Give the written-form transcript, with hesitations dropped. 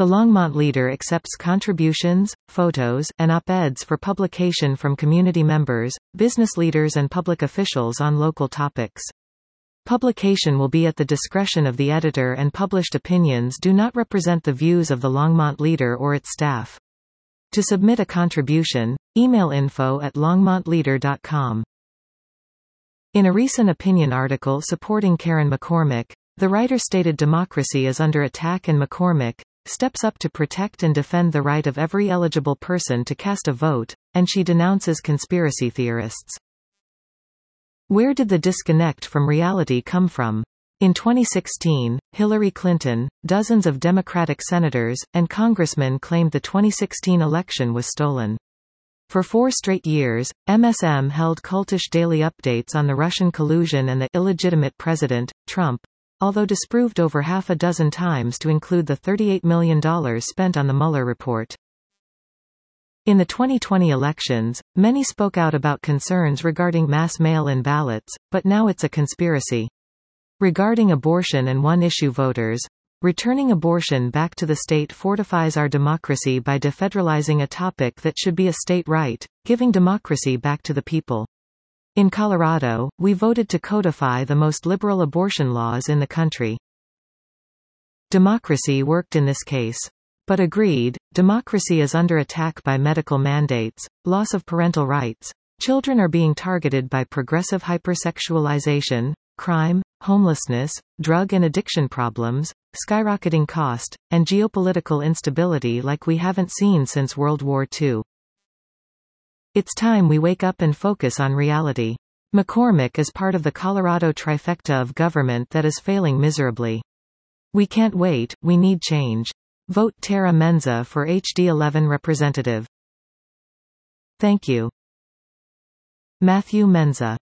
The Longmont Leader accepts contributions, photos, and op-eds for publication from community members, business leaders and public officials on local topics. Publication will be at the discretion of the editor, and published opinions do not represent the views of the Longmont Leader or its staff. To submit a contribution, email info@longmontleader.com. In a recent opinion article supporting Karen McCormick, the writer stated democracy is under attack and McCormick steps up to protect and defend the right of every eligible person to cast a vote, and she denounces conspiracy theorists. Where did the disconnect from reality come from? In 2016, Hillary Clinton, dozens of Democratic senators, and congressmen claimed the 2016 election was stolen. For 4 straight years, MSM held cultish daily updates on the Russian collusion and the illegitimate president, Trump, although disproved over half a dozen times to include the $38 million spent on the Mueller report. In the 2020 elections, many spoke out about concerns regarding mass mail-in ballots, but now it's a conspiracy. Regarding abortion and one-issue voters, returning abortion back to the state fortifies our democracy by defederalizing a topic that should be a state right, giving democracy back to the people. In Colorado, we voted to codify the most liberal abortion laws in the country. Democracy worked in this case. But agreed, democracy is under attack by medical mandates, loss of parental rights. Children are being targeted by progressive hypersexualization, crime, homelessness, drug and addiction problems, skyrocketing cost, and geopolitical instability like we haven't seen since World War II. It's time we wake up and focus on reality. McCormick is part of the Colorado trifecta of government that is failing miserably. We can't wait, we need change. Vote Tara Menza for HD11 representative. Thank you. Matthew Menza.